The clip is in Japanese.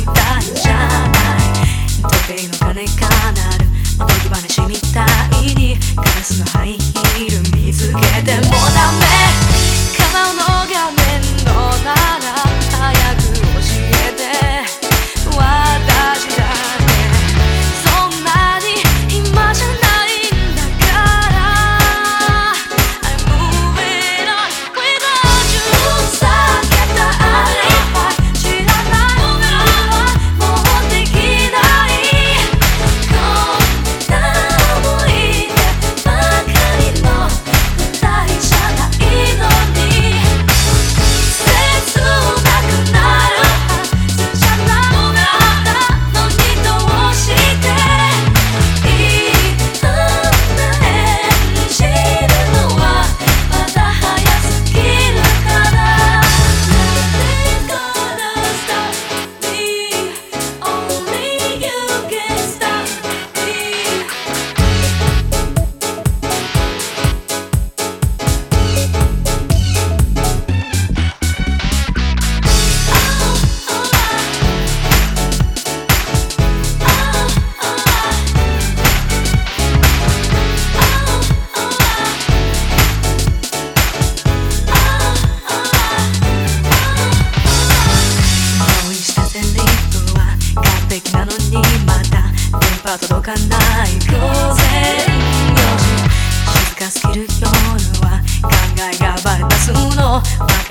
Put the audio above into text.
みたいじゃない時計の鐘奏るおとぎ話みたいにガラスのハイヒール見つけてもダメ叶うのが面倒なら早く教えて私だけそんなに暇じゃないんだから I'm moving on without you 避けたアリバイ知らないのはもうできないこんな思い出ばかりの二人じゃないのに切なくなるはずじゃなかったのにどうしていいんだ演じるのはまだ早すぎるから Nothing gonna stop me Only you can stop me用意したセリフは完璧なのにまだ電波届かない午前4時静かすぎる夜は考えがバイパスの